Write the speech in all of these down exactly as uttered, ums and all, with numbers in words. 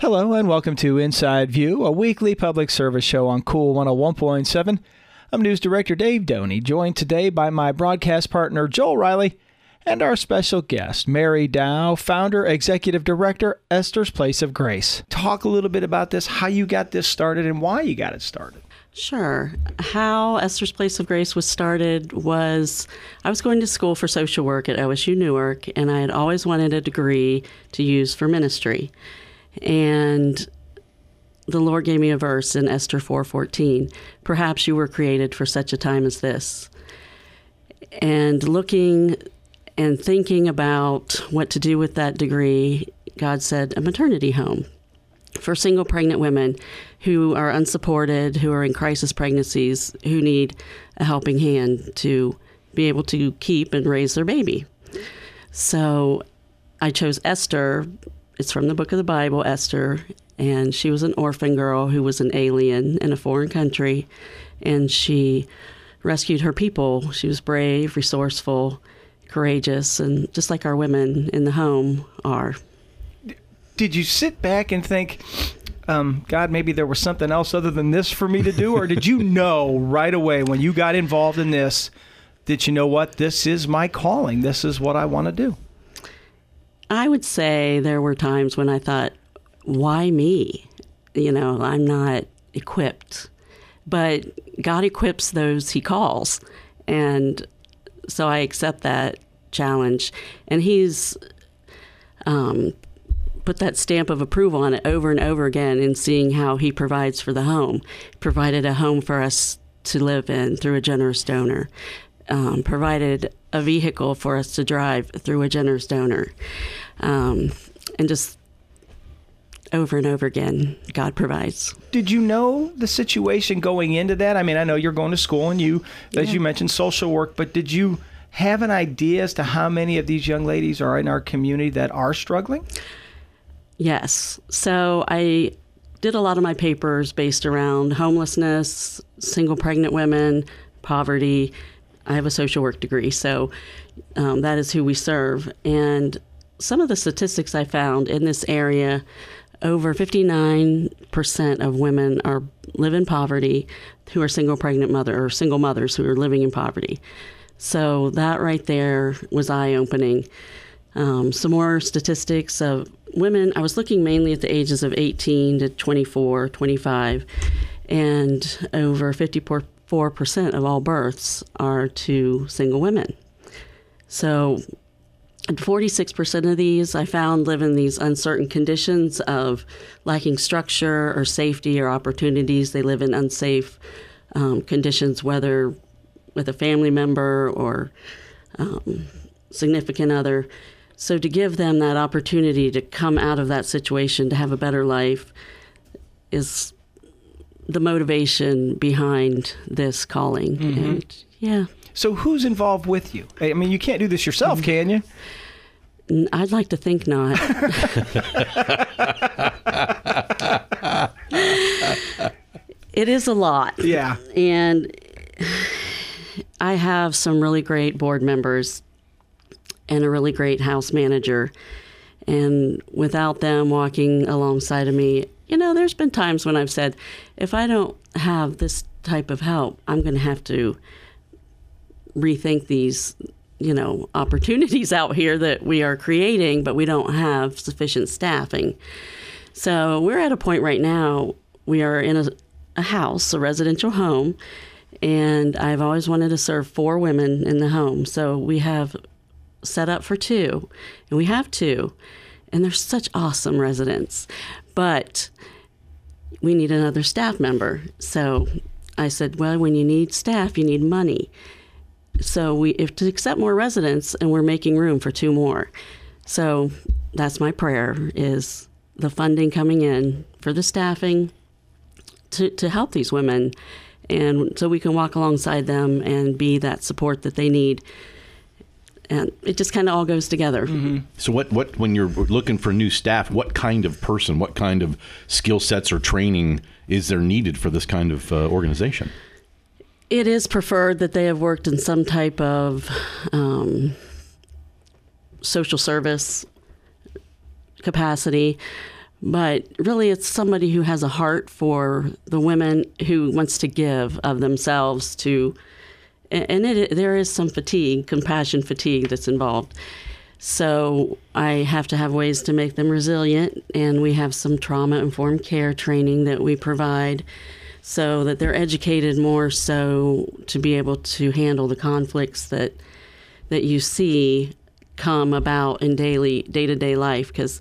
Hello and welcome to Inside View, a weekly public service show on Cool one oh one point seven. I'm News Director Dave Doney, joined today by my broadcast partner Joel Riley and our special guest, Mary Dow, founder, executive director, Esther's Place of Grace. Talk a little bit about this, how you got this started and why you got it started. Sure. How Esther's Place of Grace was started was I was going to school for social work at O S U Newark, and I had always wanted a degree to use for ministry. And the Lord gave me a verse in Esther four fourteen, perhaps you were created for such a time as this. And looking and thinking about what to do with that degree, God said a maternity home for single pregnant women who are unsupported, who are in crisis pregnancies, who need a helping hand to be able to keep and raise their baby. So I chose Esther. It's from the book of the Bible, Esther, and she was an orphan girl who was an alien in a foreign country, and she rescued her people. She was brave, resourceful, courageous, and just like our women in the home are. Did you sit back and think, um, God, maybe there was something else other than this for me to do? Or did you know right away when you got involved in this, that you know what, this is my calling, this is what I want to do? I would say there were times when I thought, why me? You know, I'm not equipped. But God equips those he calls. And so I accept that challenge. And he's um, put that stamp of approval on it over and over again in seeing how he provides for the home. Provided a home for us to live in through a generous donor. Um, provided a vehicle for us to drive through a generous donor. Um, and just over and over again, God provides. Did you know the situation going into that? I mean, I know you're going to school and you, yeah. as you mentioned, social work, but did you have an idea as to how many of these young ladies are in our community that are struggling? Yes. So I did a lot of my papers based around homelessness, single pregnant women, poverty. I have a social work degree, so um, that is who we serve. And some of the statistics I found in this area, over fifty-nine percent of women are live in poverty who are single pregnant mother or single mothers who are living in poverty. So that right there was eye-opening. Um, some more statistics of women. I was looking mainly at the ages of eighteen to twenty-four, twenty-five, and over fifty-four percent of all births are to single women. So forty-six percent of these I found live in these uncertain conditions of lacking structure or safety or opportunities. They live in unsafe um, conditions, whether with a family member or um, significant other. So to give them that opportunity to come out of that situation, to have a better life, is the motivation behind this calling. Mm-hmm. And yeah. So who's involved with you? I mean, you can't do this yourself, can you? I'd like to think not. It is a lot. Yeah. And I have some really great board members and a really great house manager. And without them walking alongside of me, you know, there's been times when I've said, if I don't have this type of help, I'm going to have to rethink these, you know, opportunities out here that we are creating, but we don't have sufficient staffing. So we're at a point right now, we are in a, a house, a residential home, and I've always wanted to serve four women in the home. So we have set up for two, and we have two, and they're such awesome residents. But we need another staff member. So I said, well, when you need staff, you need money. So we if to accept more residents, and we're making room for two more. So that's my prayer, is the funding coming in for the staffing to, to help these women, and so we can walk alongside them and be that support that they need. And it just kind of all goes together. Mm-hmm. So what, what, when you're looking for new staff, what kind of person, what kind of skill sets or training is there needed for this kind of uh, organization? It is preferred that they have worked in some type of um, social service capacity. But really, it's somebody who has a heart for the women, who wants to give of themselves to, and it, there is some fatigue, compassion fatigue that's involved. So I have to have ways to make them resilient, and we have some trauma-informed care training that we provide so that they're educated more so to be able to handle the conflicts that that you see come about in daily, day-to-day life, because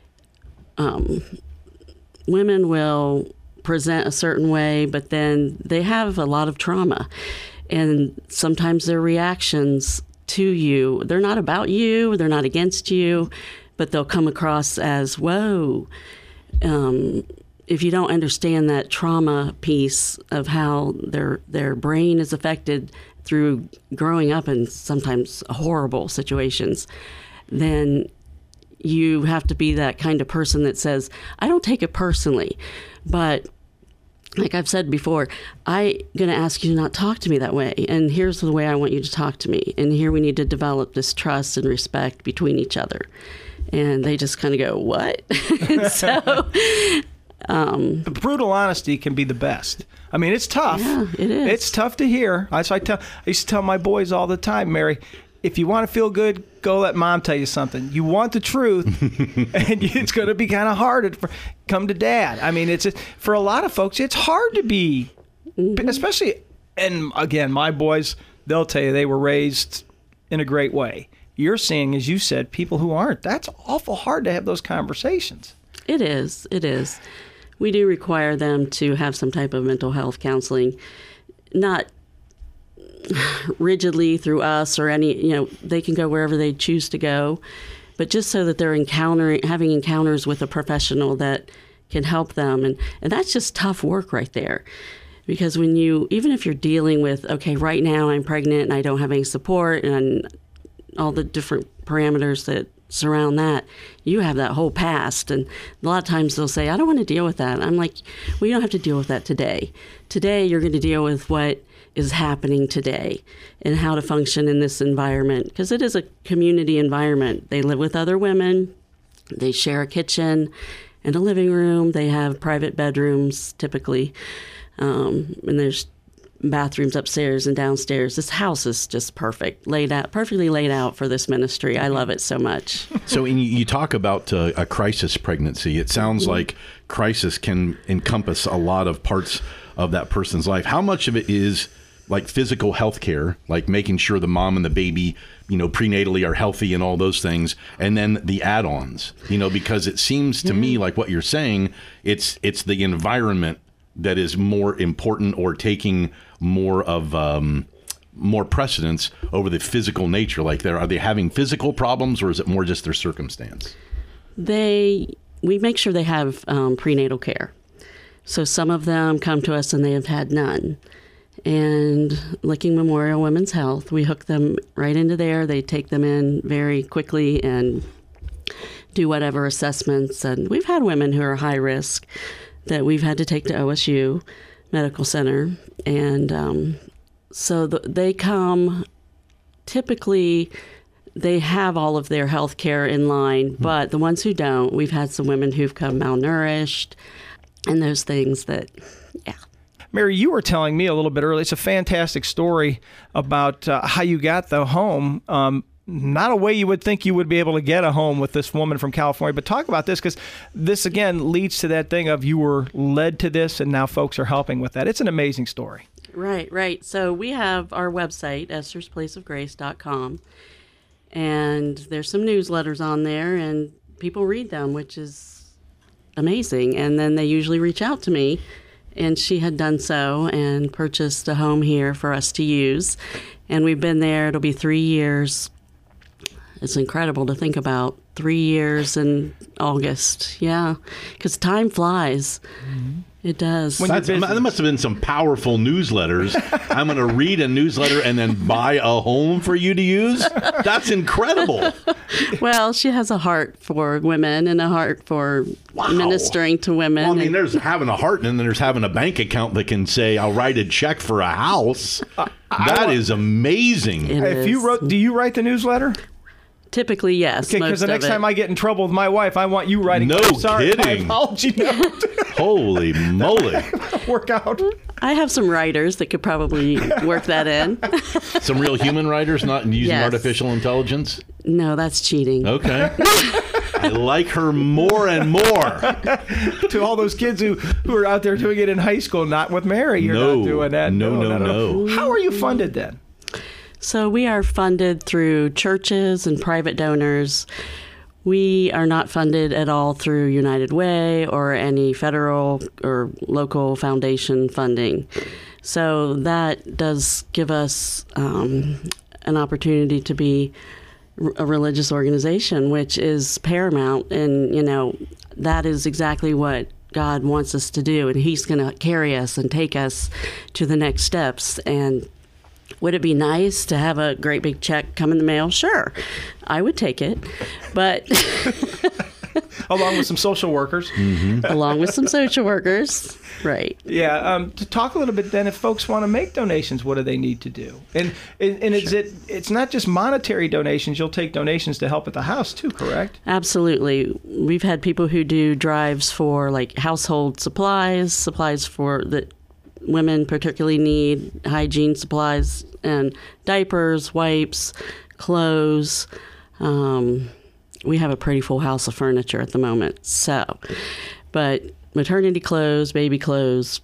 um, women will present a certain way, but then they have a lot of trauma, and sometimes their reactions to you, they're not about you, they're not against you, but they'll come across as, whoa. Um, if you don't understand that trauma piece of how their their brain is affected through growing up in sometimes horrible situations, then you have to be that kind of person that says, I don't take it personally, but like I've said before, I'm going to ask you to not talk to me that way. And here's the way I want you to talk to me. And here we need to develop this trust and respect between each other. And they just kind of go, what? And so, um, the brutal honesty can be the best. I mean, it's tough. Yeah, it is. It's tough to hear. I, so I, tell, I used to tell my boys all the time, Mary, if you want to feel good, go let mom tell you something. You want the truth, and it's going to be kind of hard to come to dad. I mean, it's for a lot of folks, it's hard to be, mm-hmm. especially, and again, my boys, they'll tell you they were raised in a great way. You're seeing, as you said, people who aren't. That's awful hard to have those conversations. It is. It is. We do require them to have some type of mental health counseling, not rigidly through us or any, you know, they can go wherever they choose to go, but just so that they're encountering, having encounters with a professional that can help them. And, and that's just tough work right there. Because when you, even if you're dealing with, okay, right now I'm pregnant and I don't have any support and all the different parameters that surround that, you have that whole past. And a lot of times they'll say, I don't want to deal with that. I'm like, well, you don't have to deal with that today. Today, you're going to deal with what is happening today and how to function in this environment, because it is a community environment. They live with other women. They share a kitchen and a living room. They have private bedrooms typically. Um, and there's bathrooms upstairs and downstairs. This house is just perfect, laid out, perfectly laid out for this ministry. I love it so much. So in, you talk about uh, a crisis pregnancy. It sounds like crisis can encompass a lot of parts of that person's life. How much of it is like physical health care, like making sure the mom and the baby, you know, prenatally are healthy and all those things, and then the add-ons, you know, because it seems to mm-hmm. me like what you're saying, it's it's the environment that is more important or taking more of um, more precedence over the physical nature. Like, they're, are they having physical problems, or is it more just their circumstance? They, we make sure they have um, prenatal care. So some of them come to us and they have had none. And Licking Memorial Women's Health, we hook them right into there. They take them in very quickly and do whatever assessments. And we've had women who are high risk that we've had to take to O S U Medical Center. And um, so the, they come, typically they have all of their health care in line, mm-hmm. but the ones who don't, we've had some women who've come malnourished and those things that, yeah. Mary, you were telling me a little bit earlier, it's a fantastic story about uh, how you got the home. Um, not a way you would think you would be able to get a home with this woman from California, but talk about this, because this, again, leads to that thing of you were led to this and now folks are helping with that. It's an amazing story. Right, right. So we have our website, esters place of grace dot com, and there's some newsletters on there, and people read them, which is amazing. And then they usually reach out to me. And she had done so and purchased a home here for us to use. And we've been there. It'll be three years. It's incredible to think about. Three years in August. Yeah. Because time flies. Mm-hmm. It does. That's, that must have been some powerful newsletters. I'm going to read a newsletter and then buy a home for you to use? That's incredible. Well, she has a heart for women and a heart for wow. ministering to women. Well, I mean, and, there's having a heart, and then there's having a bank account that can say, I'll write a check for a house. Uh, that is amazing. If is. you wrote, do you write the newsletter? Typically, yes. Okay, because the next time I get in trouble with my wife, I want you writing. No I'm sorry, kidding. my apology note. Holy moly. Work out. I have some writers that could probably work that in. Some real human writers, not using Yes. artificial intelligence? No, that's cheating. Okay. I like her more and more. To all those kids who, who are out there doing it in high school, not with Mary, you're No. not doing that. No, no, no. How are you funded then? So we are funded through churches and private donors. We are not funded at all through United Way or any federal or local foundation funding. So that does give us um, an opportunity to be a religious organization, which is paramount. And, you know, that is exactly what God wants us to do. And He's going to carry us and take us to the next steps. And would it be nice to have a great big check come in the mail? Sure, I would take it. But Along with some social workers. along with some social workers, right. Yeah. Um, to talk a little bit then, if folks want to make donations, what do they need to do? And and, and is it it's not just monetary donations. You'll take donations to help at the house too, correct? Absolutely. We've had people who do drives for like household supplies, supplies for that women particularly need, hygiene supplies and diapers, wipes, clothes. Um, we have a pretty full house of furniture at the moment. So, but maternity clothes, baby clothes,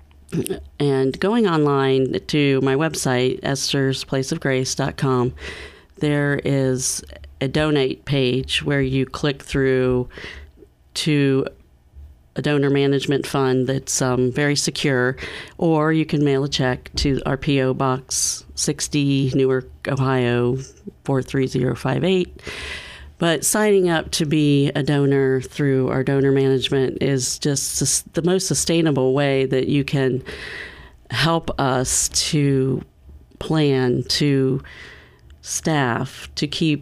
and going online to my website, esters place of grace dot com, there is a donate page where you click through to a donor management fund that's um, very secure, or you can mail a check to our P O Box sixty, Newark, Ohio, four three zero five eight. But signing up to be a donor through our donor management is just sus- the most sustainable way that you can help us to plan, to staff, to keep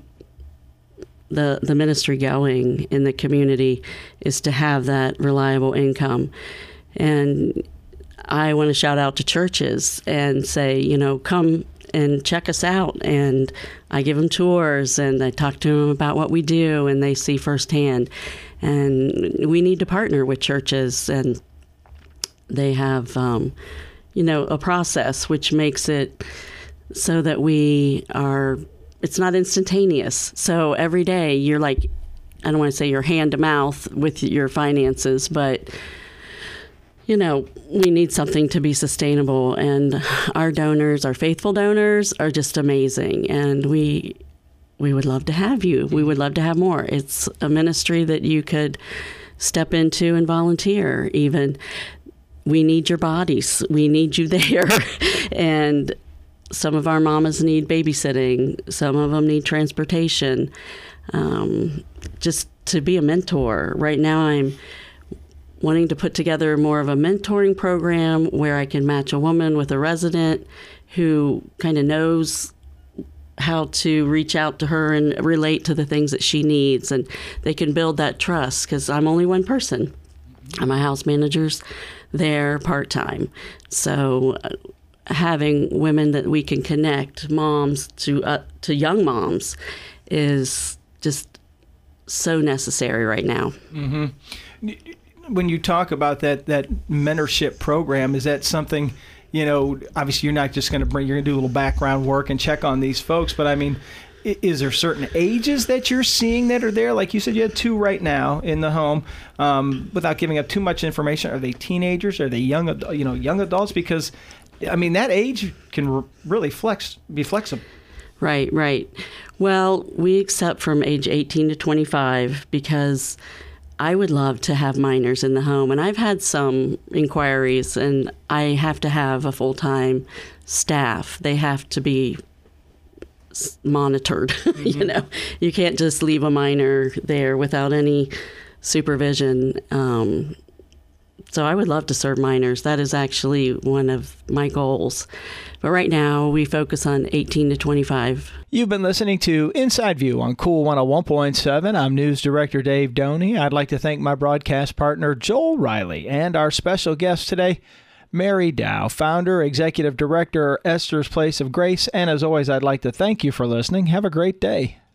the the ministry going in the community, is to have that reliable income. And I want to shout out to churches and say, you know, come and check us out. And I give them tours and I talk to them about what we do, and they see firsthand. And we need to partner with churches, and they have, um, you know, a process which makes it so that we are, it's not instantaneous. So every day you're like, I don't want to say you're hand to mouth with your finances, but you know, we need something to be sustainable, and our donors, our faithful donors, are just amazing, and we we would love to have you. We would love to have more. It's a ministry that you could step into and volunteer even. We need your bodies. We need you there. And some of our mamas need babysitting. Some of them need transportation. Um, just to be a mentor. Right now I'm wanting to put together more of a mentoring program where I can match a woman with a resident who kind of knows how to reach out to her and relate to the things that she needs, and they can build that trust, because I'm only one person. And my house manager's there part-time. So uh, having women that we can connect, moms to uh, to young moms, is just so necessary right now. Mm-hmm. When you talk about that that mentorship program, is that something, you know, obviously you're not just going to bring, you're going to do a little background work and check on these folks, but I mean, is there certain ages that you're seeing that are there? Like you said, you had two right now in the home. Um, without giving up too much information, are they teenagers? Are they young, you know, young adults? Because, I mean, that age can really flex, be flexible. Right, right. Well, we accept from age eighteen to twenty-five because I would love to have minors in the home. And I've had some inquiries, and I have to have a full-time staff. They have to be monitored. Mm-hmm. You know, you can't just leave a minor there without any supervision. Um, so I would love to serve minors. That is actually one of my goals. But right now, we focus on eighteen to twenty-five. You've been listening to Inside View on Cool one oh one point seven. I'm News Director Dave Doney. I'd like to thank my broadcast partner, Joel Riley, and our special guest today, Mary Dow, founder, executive director, Esther's Place of Grace. And as always, I'd like to thank you for listening. Have a great day.